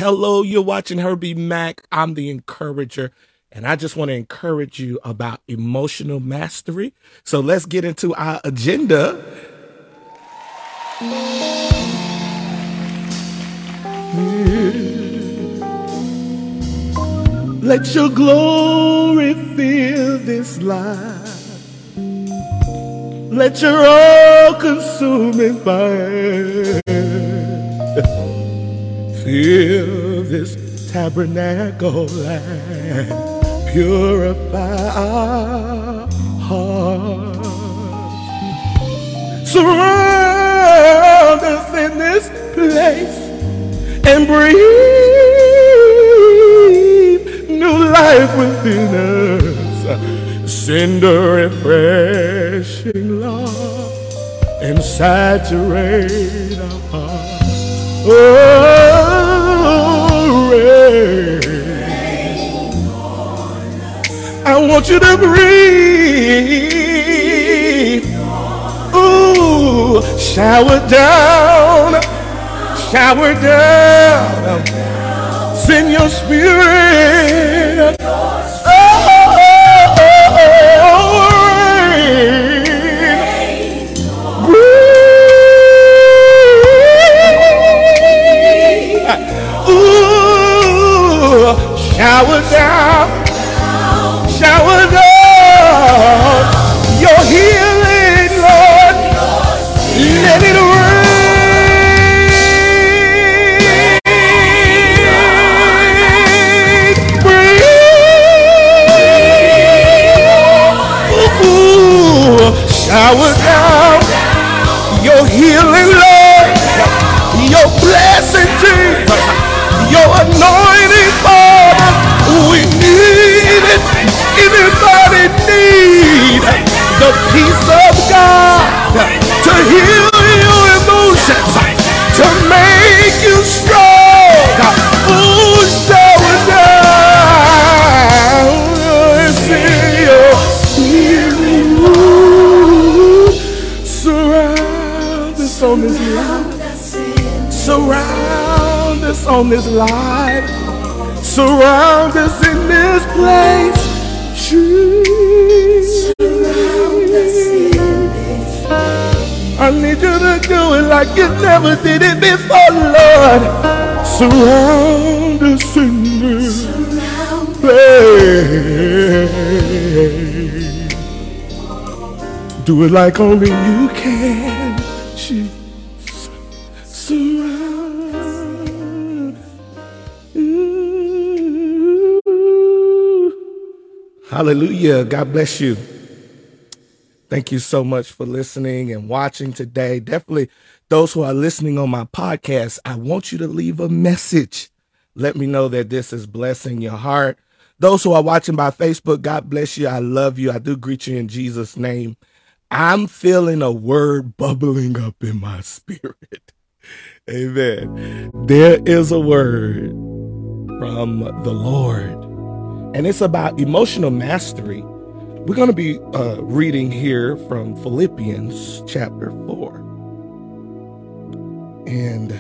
Hello, you're watching Herbie Mack. I'm the encourager, and I just want to encourage you about emotional mastery. So let's get into our agenda. Let your glory fill this life. Let your all-consuming fire fill this tabernacle and purify our hearts. Surround us in this place and breathe new life within us. Send a refreshing love and saturate our hearts. Oh, rain. I want you to breathe. Ooh, shower down. Shower down. Send your spirit. Shower down, shower down, your healing, Lord, let it rain, breathe, ooh, shower down, your healing, Lord, your blessing, Jesus, your anointing, Father. We need it. Anybody need the peace of God to heal your emotions, to make you strong. Ooh, shower down. Surround us on this life. Surround us on this life. Surround us in this place. I need you to do it like you never did it before, Lord. Surround us in this place. Do it like only you can. Surround. Hallelujah. God bless you. Thank you so much for listening and watching today. Definitely those who are listening on my podcast, I want you to leave a message. Let me know that this is blessing your heart. Those who are watching by Facebook, God bless you. I love you. I do greet you in Jesus' name. I'm feeling a word bubbling up in my spirit. Amen. There is a word from the Lord, and it's about emotional mastery. We're going to be reading here from Philippians chapter 4. And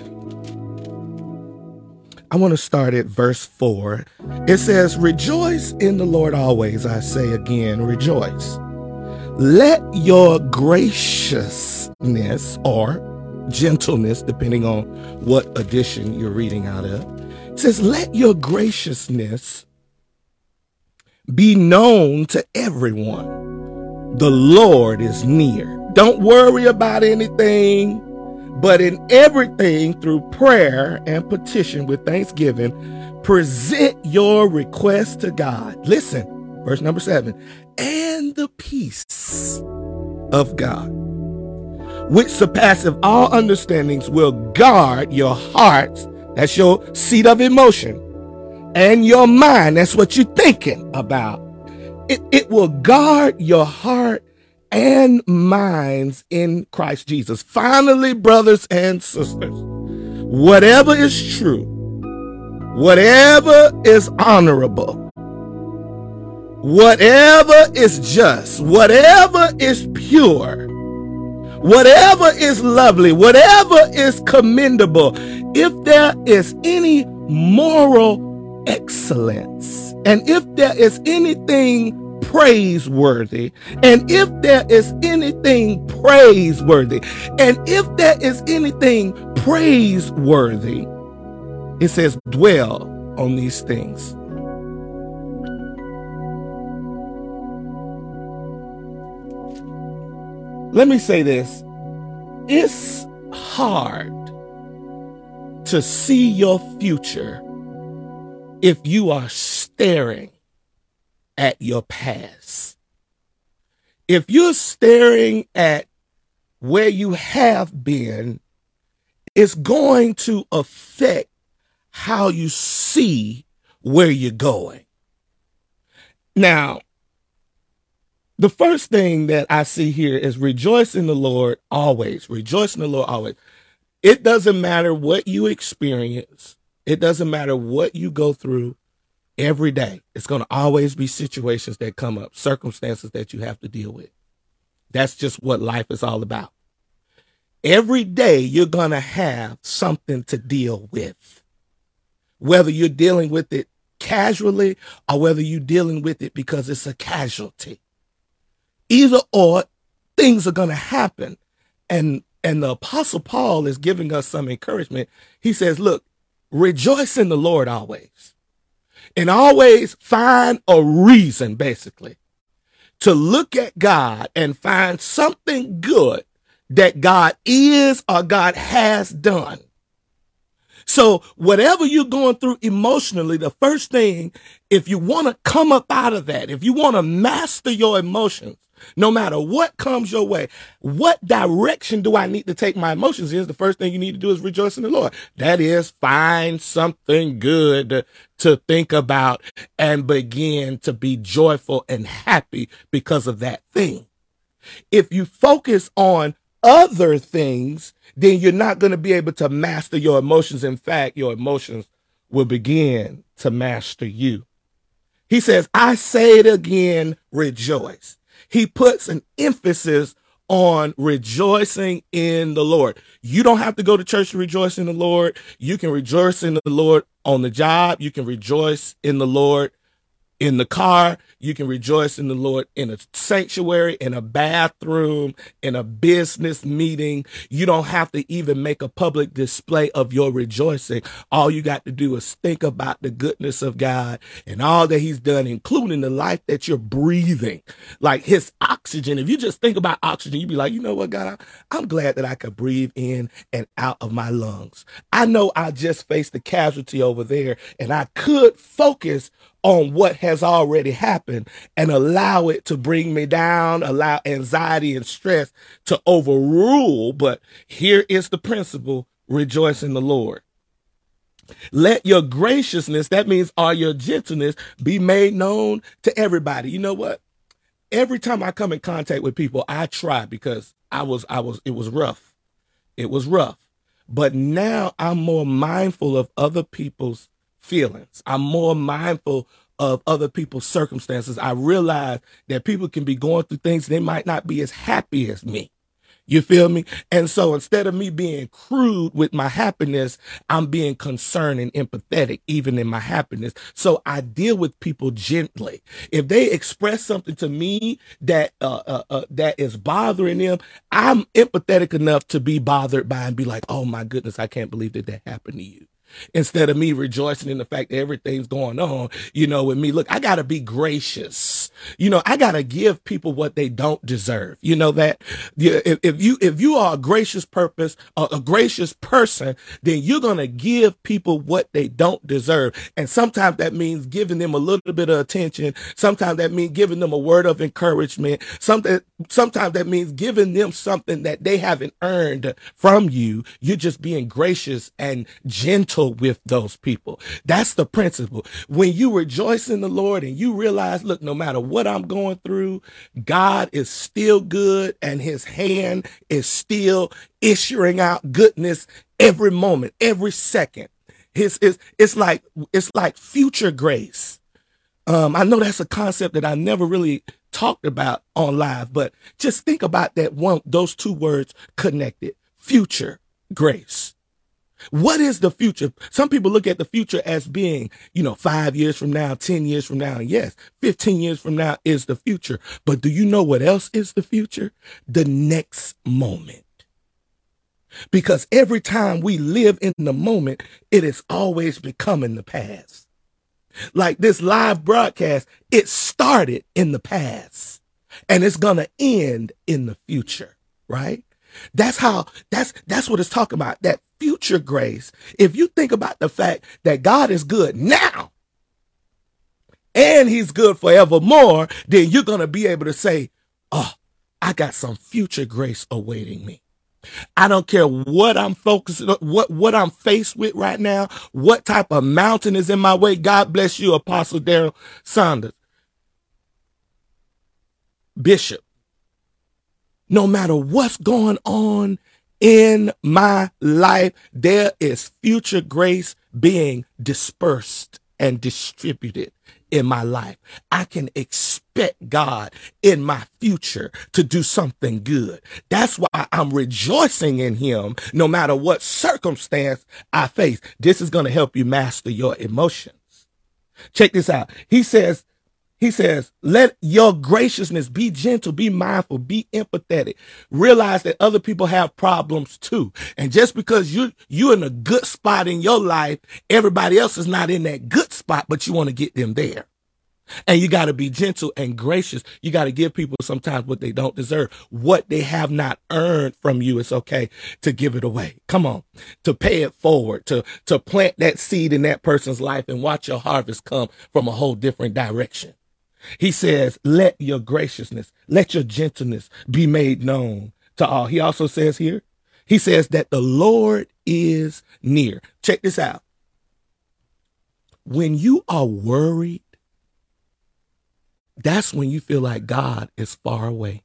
I want to start at verse 4. It says, "Rejoice in the Lord always. I say again, rejoice. Let your graciousness or gentleness, depending on what edition you're reading out of, it says, let your graciousness be known to everyone. The Lord is near." Don't worry about anything, but in everything through prayer and petition with thanksgiving, present your request to God. Listen, verse number 7. "And the peace of God, which surpasses all understandings, will guard your hearts," that's your seat of emotion, "and your mind," that's what you're thinking about. It will guard your heart and minds in Christ Jesus. Finally, brothers and sisters, whatever is true, whatever is honorable, whatever is just, whatever is pure, whatever is lovely, whatever is commendable, if there is any moral excellence, and if there is anything praiseworthy, and if there is anything praiseworthy, and if there is anything praiseworthy, it says dwell on these things. Let me say this. It's hard to see your future if you are staring at your past. If you're staring at where you have been, it's going to affect how you see where you're going. Now, the first thing that I see here is rejoice in the Lord always. Rejoice in the Lord always. It doesn't matter what you experience. It doesn't matter what you go through every day. It's going to always be situations that come up, circumstances that you have to deal with. That's just what life is all about. Every day you're going to have something to deal with, whether you're dealing with it casually or whether you're dealing with it because it's a casualty. Either or, things are going to happen. And the Apostle Paul is giving us some encouragement. He says, look, rejoice in the Lord always. And always find a reason, basically, to look at God and find something good that God is or God has done. So whatever you're going through emotionally, the first thing, if you want to come up out of that, if you want to master your emotions, no matter what comes your way, what direction do I need to take my emotions in? The first thing you need to do is rejoice in the Lord. That is, find something good to think about and begin to be joyful and happy because of that thing. If you focus on other things, then you're not going to be able to master your emotions. In fact, your emotions will begin to master you. He says, I say it again, rejoice. He puts an emphasis on rejoicing in the Lord. You don't have to go to church to rejoice in the Lord. You can rejoice in the Lord on the job. You can rejoice in the Lord in the car. You can rejoice in the Lord in a sanctuary, in a bathroom, in a business meeting. You don't have to even make a public display of your rejoicing. All you got to do is think about the goodness of God and all that he's done, including the life that you're breathing, like his oxygen. If you just think about oxygen, you'd be like, you know what, God, I'm glad that I could breathe in and out of my lungs. I know I just faced the casualty over there, and I could focus on what has already happened and allow it to bring me down, allow anxiety and stress to overrule. But here is the principle: rejoice in the Lord. Let your graciousness, that means all your gentleness, be made known to everybody. You know what? Every time I come in contact with people, I try, because it was rough. It was rough. But now I'm more mindful of other people's feelings. I'm more mindful of other people's circumstances. I realize that people can be going through things. They might not be as happy as me. You feel me? And so instead of me being crude with my happiness, I'm being concerned and empathetic even in my happiness. So I deal with people gently. If they express something to me that that is bothering them, I'm empathetic enough to be bothered by and be like, oh my goodness, I can't believe that happened to you. Instead of me rejoicing in the fact that everything's going on, with me. Look, I got to be gracious. I got to give people what they don't deserve. You know that? If you are a gracious a gracious person, then you're going to give people what they don't deserve. And sometimes that means giving them a little bit of attention. Sometimes that means giving them a word of encouragement. Sometimes that means giving them something that they haven't earned from you. You're just being gracious and gentle with those people. That's the principle. When you rejoice in the Lord and you realize, look, no matter what I'm going through, God is still good and his hand is still issuing out goodness every moment, every second. It's like future grace. I know that's a concept that I never really talked about on live, but just think about those two words connected: future grace. What is the future? Some people look at the future as being, 5 years from now, 10 years from now. And yes, 15 years from now is the future. But do you know what else is the future? The next moment. Because every time we live in the moment, it is always becoming the past. Like this live broadcast, it started in the past and it's going to end in the future, right? That's what it's talking about, that future grace. If you think about the fact that God is good now and he's good forevermore, then you're going to be able to say, oh, I got some future grace awaiting me. I don't care what I'm focusing on, what I'm faced with right now, what type of mountain is in my way. God bless you, Apostle Daryl Saunders. Bishop, no matter what's going on in my life, there is future grace being dispersed and distributed in my life. I can expect God in my future to do something good. That's why I'm rejoicing in him no matter what circumstance I face. This is going to help you master your emotions. Check this out. He says, let your graciousness be gentle, be mindful, be empathetic. Realize that other people have problems too. And just because you're in a good spot in your life, everybody else is not in that good spot, but you want to get them there. And you got to be gentle and gracious. You got to give people sometimes what they don't deserve, what they have not earned from you. It's okay to give it away. Come on, to pay it forward, to plant that seed in that person's life and watch your harvest come from a whole different direction. He says, let your graciousness, let your gentleness be made known to all. He also says here, he says that the Lord is near. Check this out. When you are worried, that's when you feel like God is far away.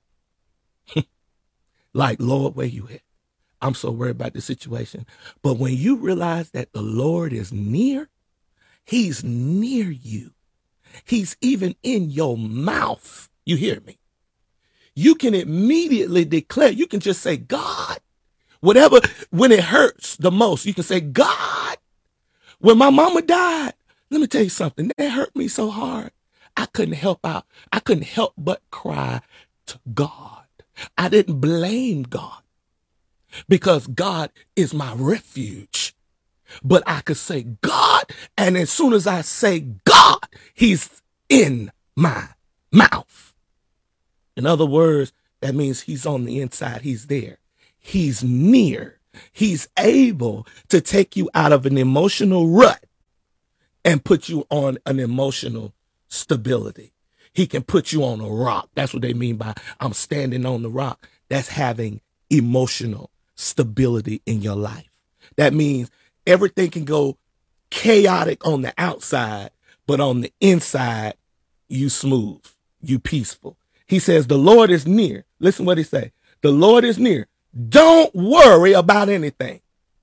Like, Lord, where you at? I'm so worried about the situation. But when you realize that the Lord is near, he's near you. He's even in your mouth. You hear me? You can immediately declare, you can just say, God, whatever, when it hurts the most, you can say, God, when my mama died, let me tell you something, that hurt me so hard. I couldn't help but cry to God. I didn't blame God because God is my refuge. But I could say God, and as soon as I say God, he's in my mouth. In other words, that means he's on the inside. He's there. He's near. He's able to take you out of an emotional rut and put you on an emotional stability. He can put you on a rock. That's what they mean by I'm standing on the rock. That's having emotional stability in your life. That means everything can go chaotic on the outside, but on the inside, you smooth, you peaceful. He says, the Lord is near. Listen what he say. The Lord is near. Don't worry about anything.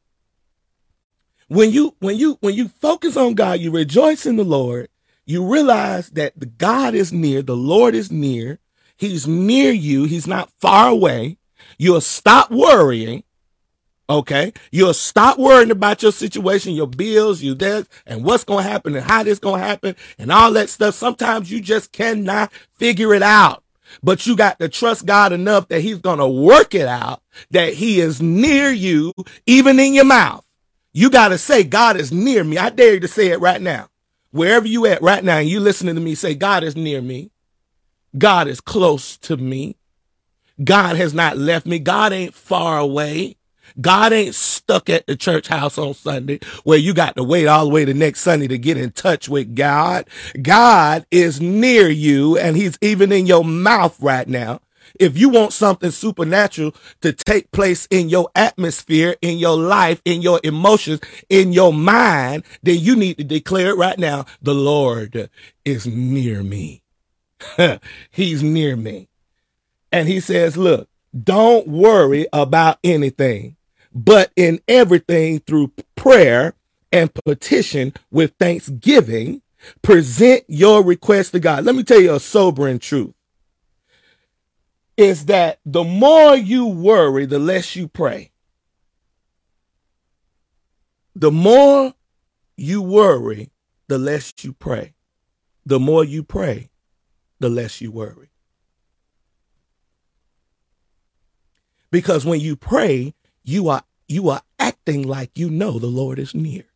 When you focus on God, you rejoice in the Lord, you realize that the God is near, the Lord is near. He's near you. He's not far away. You'll stop worrying. Okay, you'll stop worrying about your situation, your bills, your debts, and what's going to happen and how this going to happen and all that stuff. Sometimes you just cannot figure it out, but you got to trust God enough that he's going to work it out, that he is near you, even in your mouth. You got to say, God is near me. I dare you to say it right now. Wherever you at right now and you listening to me, say, God is near me. God is close to me. God has not left me. God ain't far away. God ain't stuck at the church house on Sunday where you got to wait all the way to next Sunday to get in touch with God. God is near you and he's even in your mouth right now. If you want something supernatural to take place in your atmosphere, in your life, in your emotions, in your mind, then you need to declare it right now. The Lord is near me. He's near me. And he says, look, don't worry about anything, but in everything through prayer and petition with thanksgiving, present your request to God. Let me tell you a sobering truth. Is that the more you worry, the less you pray. The more you worry, the less you pray. The more you pray, the less you worry. Because when you pray, you are acting like you know the Lord is near.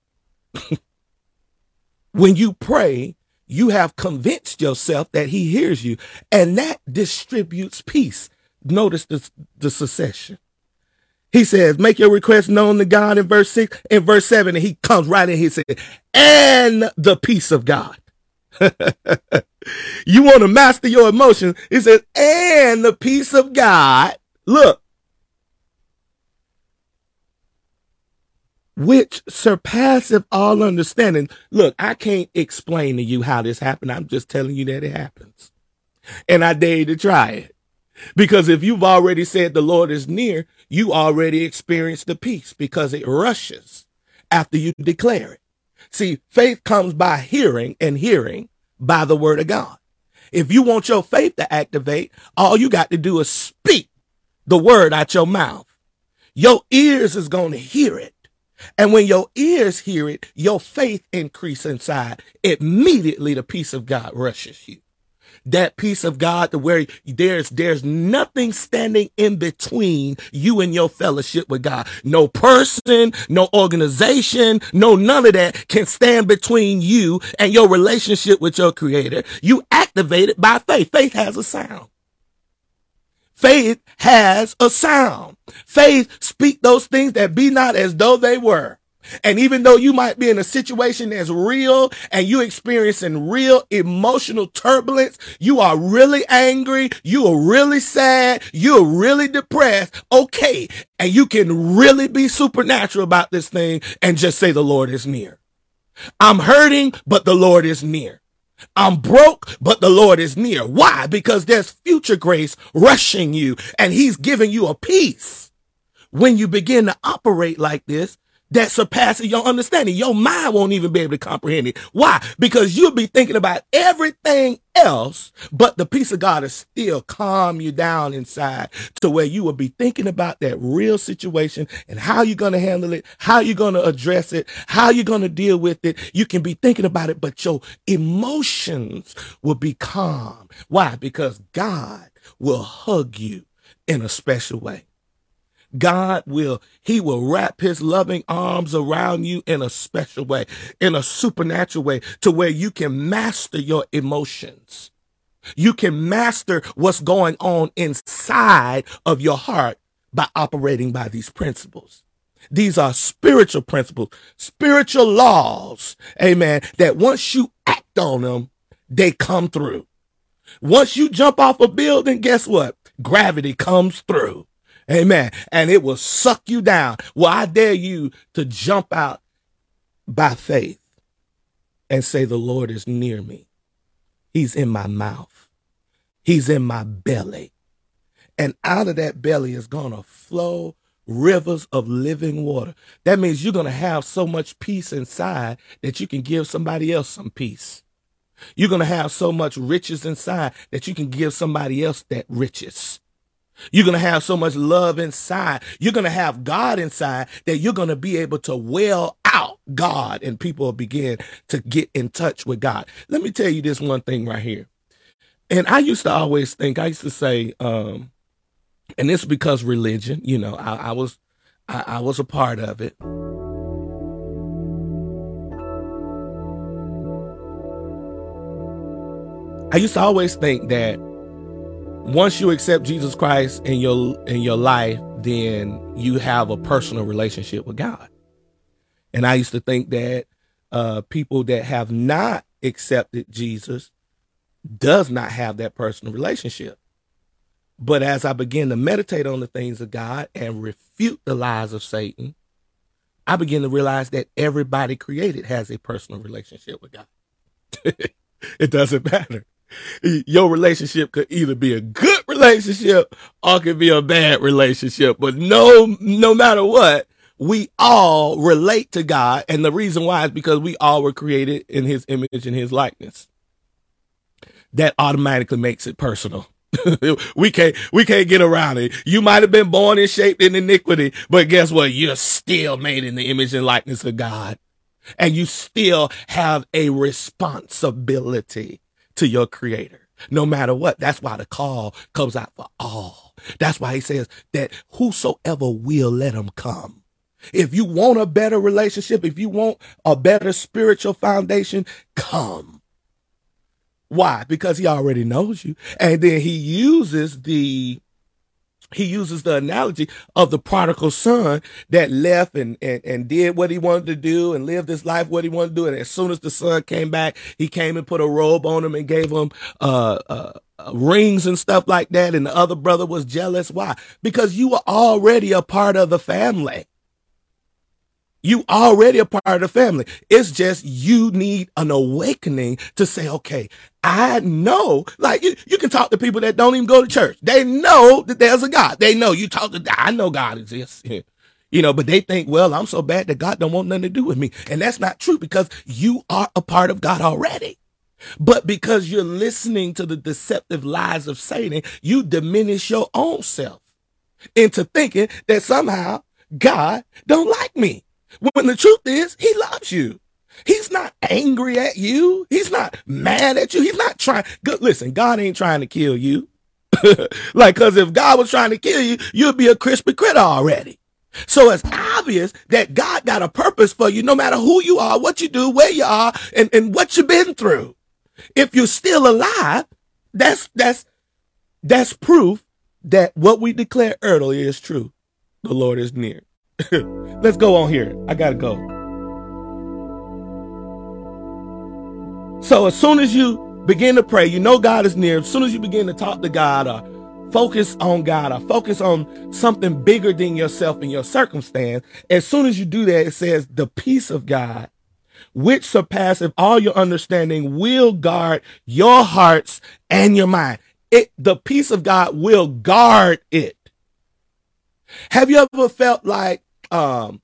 When you pray, you have convinced yourself that he hears you, and that distributes peace. Notice the succession. He says, make your request known to God in verse 6. In verse 7, and he comes right in, he says, and the peace of God. You want to master your emotions. He says, and the peace of God, look, which surpasseth all understanding. Look, I can't explain to you how this happened. I'm just telling you that it happens. And I dare you to try it. Because if you've already said the Lord is near, you already experienced the peace because it rushes after you declare it. See, faith comes by hearing, and hearing by the word of God. If you want your faith to activate, all you got to do is speak the word out your mouth. Your ears is going to hear it. And when your ears hear it, your faith increase inside. Immediately the peace of God rushes you. That peace of God to where there's nothing standing in between you and your fellowship with God. No person, no organization, no none of that can stand between you and your relationship with your creator. You activate it by faith. Faith has a sound. Faith has a sound. Faith speak those things that be not as though they were. And even though you might be in a situation that's real and you experiencing real emotional turbulence, you are really angry, you are really sad, you are really depressed, okay. And you can really be supernatural about this thing and just say the Lord is near. I'm hurting, but the Lord is near. I'm broke, but the Lord is near. Why? Because there's future grace rushing you and he's giving you a peace. When you begin to operate like this, that surpasses your understanding. Your mind won't even be able to comprehend it. Why? Because you'll be thinking about everything else, but the peace of God will still calm you down inside to where you will be thinking about that real situation and how you're going to handle it, how you're going to address it, how you're going to deal with it. You can be thinking about it, but your emotions will be calm. Why? Because God will hug you in a special way. He will wrap his loving arms around you in a special way, in a supernatural way, to where you can master your emotions. You can master what's going on inside of your heart by operating by these principles. These are spiritual principles, spiritual laws, amen, that once you act on them, they come through. Once you jump off a building, guess what? Gravity comes through. Amen. And it will suck you down. Well, I dare you to jump out by faith and say, the Lord is near me. He's in my mouth. He's in my belly. And out of that belly is going to flow rivers of living water. That means you're going to have so much peace inside that you can give somebody else some peace. You're going to have so much riches inside that you can give somebody else that riches. You're going to have so much love inside. You're going to have God inside that you're going to be able to well out God and people will begin to get in touch with God. Let me tell you this one thing right here. And I used to say, and it's because religion, you know, I was a part of it. I used to always think that once you accept Jesus Christ in your life, then you have a personal relationship with God. And I used to think that people that have not accepted Jesus does not have that personal relationship. But as I began to meditate on the things of God and refute the lies of Satan, I began to realize that everybody created has a personal relationship with God. It doesn't matter. Your relationship could either be a good relationship or it could be a bad relationship. But no matter what, we all relate to God. And the reason why is because we all were created in his image and his likeness. That automatically makes it personal. we can't get around it. You might have been born and shaped in iniquity, but guess what? You're still made in the image and likeness of God. And you still have a responsibility to your creator, no matter what. That's why the call comes out for all. That's why he says that whosoever will, let him come. If you want a better relationship, if you want a better spiritual foundation, come. Why? Because he already knows you. And then he uses the analogy of the prodigal son that left and did what he wanted to do and lived his life what he wanted to do. And as soon as the son came back, he came and put a robe on him and gave him rings and stuff like that. And the other brother was jealous. Why? Because you were already a part of the family. You already a part of the family. It's just you need an awakening to say, okay, I know, like you can talk to people that don't even go to church. They know that there's a God. They know you talk to, I know God exists, but they think, well, I'm so bad that God don't want nothing to do with me. And that's not true because you are a part of God already. But because you're listening to the deceptive lies of Satan, you diminish your own self into thinking that somehow God don't like me. When the truth is, he loves you. He's not angry at you. He's not mad at you. He's not trying. Listen, God ain't trying to kill you. Cause if God was trying to kill you, you'd be a crispy critter already. So it's obvious that God got a purpose for you, no matter who you are, what you do, where you are, and what you've been through. If you're still alive, that's proof that what we declared earlier is true. The Lord is near. Let's go on here. I gotta go. So as soon as you begin to pray, you know God is near. As soon as you begin to talk to God or focus on God or focus on something bigger than yourself and your circumstance, as soon as you do that, it says the peace of God, which surpasses all your understanding, will guard your hearts and your mind. The peace of God will guard it. Have you ever felt like, well,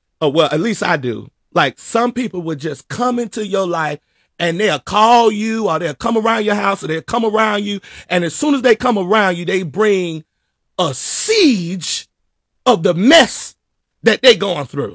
at least I do, like some people would just come into your life and they'll call you or they'll come around your house or they'll come around you. And as soon as they come around you, they bring a siege of the mess that they're going through.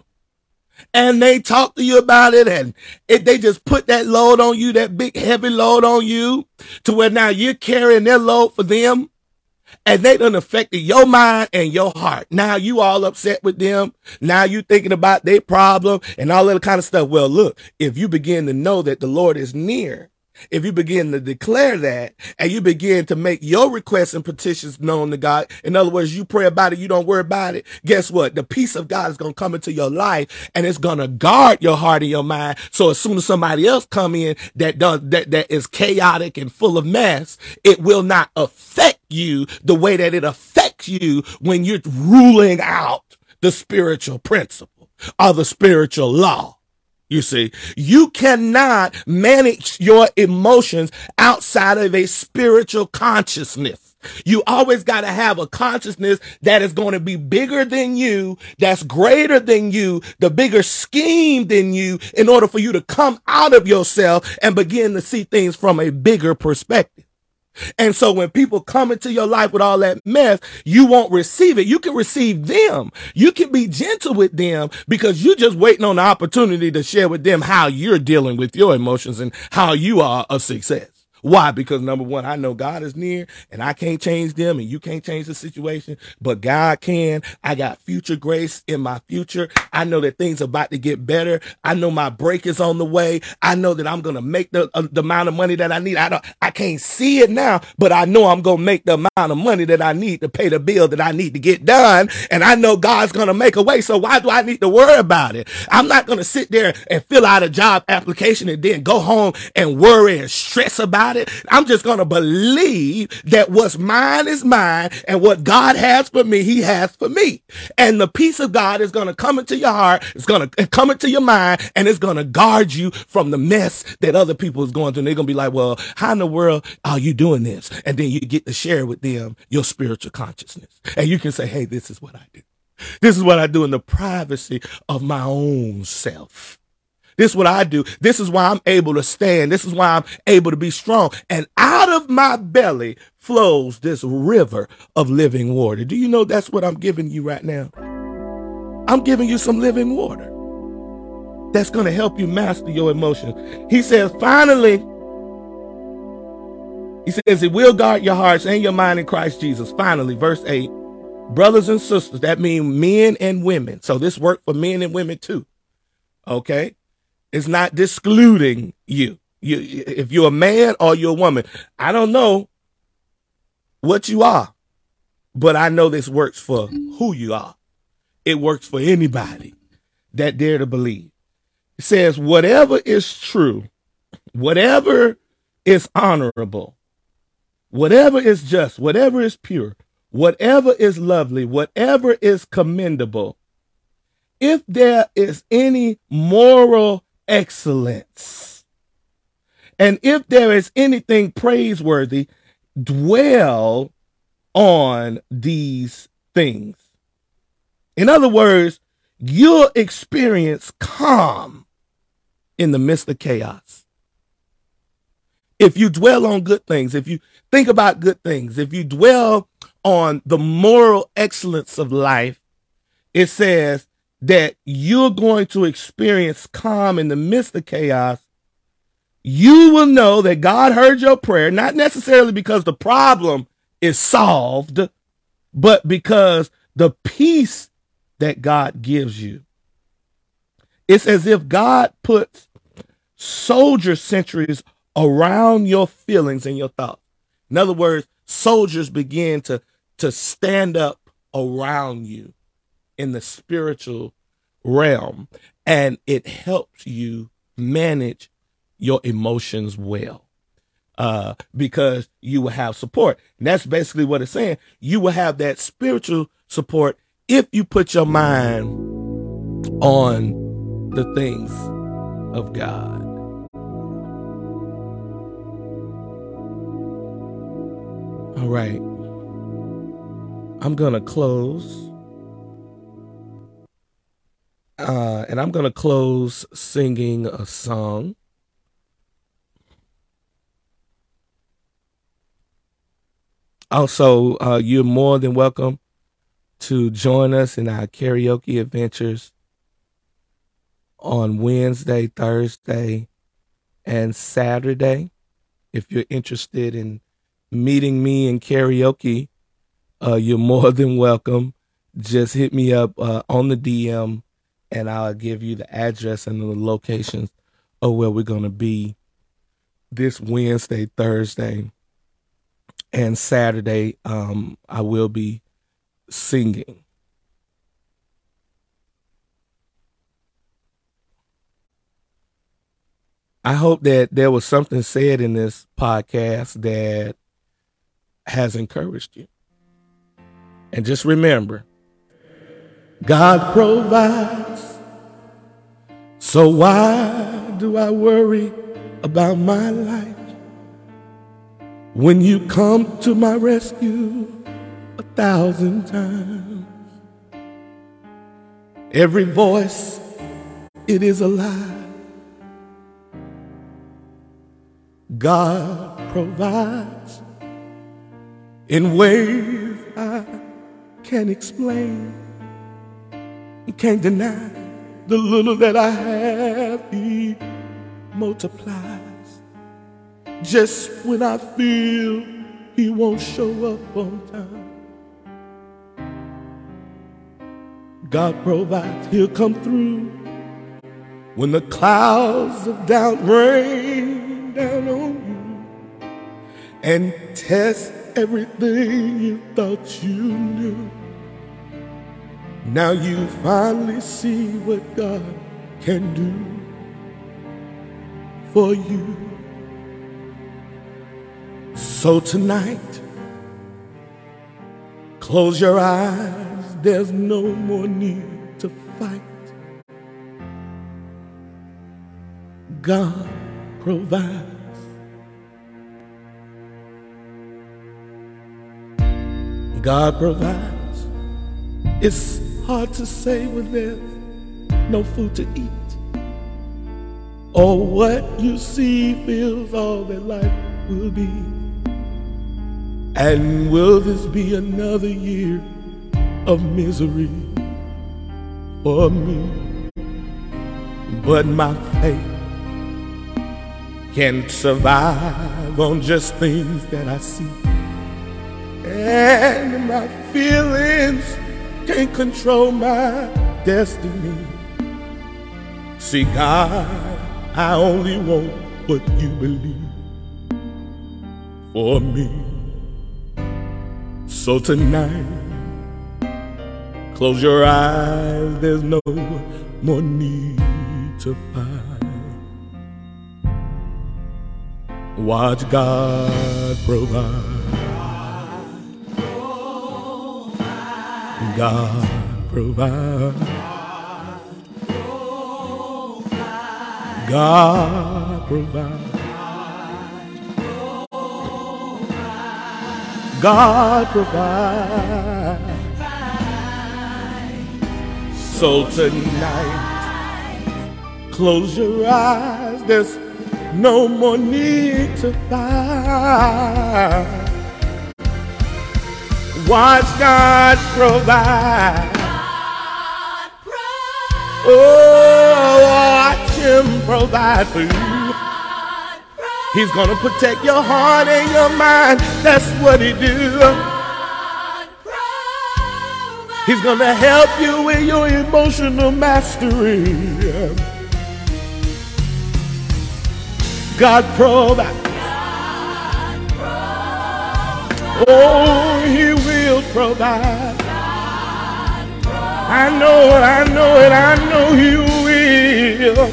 And they talk to you about it and they just put that load on you, that big heavy load on you to where now you're carrying their load for them. And they done affected your mind and your heart. Now you all upset with them. Now you thinking about their problem and all that kind of stuff. Well, look, if you begin to know that the Lord is near, if you begin to declare that and you begin to make your requests and petitions known to God, in other words, you pray about it, you don't worry about it. Guess what? The peace of God is going to come into your life and it's going to guard your heart and your mind. So as soon as somebody else come in that is chaotic and full of mess, it will not affect you the way that it affects you when you're ruling out the spiritual principle or the spiritual law. You see, you cannot manage your emotions outside of a spiritual consciousness. You always got to have a consciousness that is going to be bigger than you, that's greater than you, the bigger scheme than you, in order for you to come out of yourself and begin to see things from a bigger perspective. And so when people come into your life with all that mess, you won't receive it. You can receive them. You can be gentle with them because you're just waiting on the opportunity to share with them how you're dealing with your emotions and how you are a success. Why? Because number one, I know God is near and I can't change them and you can't change the situation, but God can. I got future grace in my future. I know that things are about to get better. I know my break is on the way. I know that I'm going to make the amount of money that I need. I can't see it now, but I know I'm going to make the amount of money that I need to pay the bill that I need to get done. And I know God's going to make a way. So why do I need to worry about it? I'm not going to sit there and fill out a job application and then go home and worry and stress about it. I'm just going to believe that what's mine is mine and what God has for me, he has for me. And the peace of God is going to come into your heart. It's going to come into your mind and it's going to guard you from the mess that other people is going through. And they're going to be like, well, how in the world are you doing this? And then you get to share with them your spiritual consciousness. And you can say, hey, this is what I do. This is what I do in the privacy of my own self. This is what I do. This is why I'm able to stand. This is why I'm able to be strong. And out of my belly flows this river of living water. Do you know that's what I'm giving you right now? I'm giving you some living water that's going to help you master your emotions. He says, finally, he says, it will guard your hearts and your mind in Christ Jesus. Finally, verse 8, brothers and sisters, that means men and women. So this works for men and women too. Okay? It's not excluding you. If you're a man or you're a woman, I don't know what you are, but I know this works for who you are. It works for anybody that dare to believe. It says, whatever is true, whatever is honorable, whatever is just, whatever is pure, whatever is lovely, whatever is commendable, if there is any moral excellence, and if there is anything praiseworthy, dwell on these things. In other words, you'll experience calm in the midst of chaos. If you dwell on good things, if you think about good things, if you dwell on the moral excellence of life, it says that you're going to experience calm in the midst of chaos. You will know that God heard your prayer, not necessarily because the problem is solved, but because the peace that God gives you. It's as if God puts soldier sentries around your feelings and your thoughts. In other words, soldiers begin to stand up around you in the spiritual realm, and it helps you manage your emotions well, because you will have support. And that's basically what it's saying. You will have that spiritual support if you put your mind on the things of God. All right. I'm going to close. And I'm going to close singing a song. Also, you're more than welcome to join us in our karaoke adventures on Wednesday, Thursday, and Saturday. If you're interested in meeting me in karaoke, you're more than welcome. Just hit me up on the DM, and I'll give you the address and the locations of where we're going to be this Wednesday, Thursday, and Saturday. I will be singing. I hope that there was something said in this podcast that has encouraged you. And just remember, God provides. So why do I worry about my life when you come to my rescue 1,000 times? Every voice, it is a lie. God provides in ways I can't explain. You can't deny the little that I have, He multiplies. Just when I feel He won't show up on time, God provides. He'll come through when the clouds of doubt rain down on you and test everything you thought you knew. Now you finally see what God can do for you. So tonight, close your eyes. There's no more need to fight. God provides. God provides. It's hard to say when there's no food to eat. Oh, what you see feels all that life will be. And will this be another year of misery for me? But my faith can't survive on just things that I see. And my feelings can't control my destiny. See, God, I only want what you believe for me. So tonight, close your eyes, there's no more need to fight. Watch God provide. God provide. God provide. God provide. So tonight, close your eyes. There's no more need to fight. Watch God provide. Oh, watch Him provide for you. He's gonna protect your heart and your mind. That's what He do. He's gonna help you with your emotional mastery. God provide. Oh, He will provide. I know it, I know it, I know He will.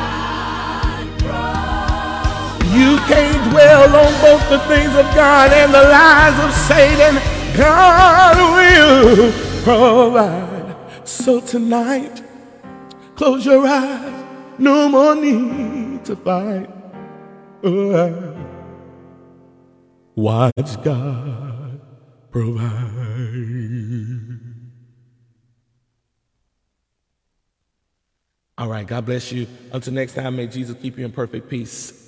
You can't dwell on both the things of God and the lies of Satan. God will provide. So tonight, close your eyes. No more need to fight. Watch God provide. All right, God bless you. Until next time, may Jesus keep you in perfect peace.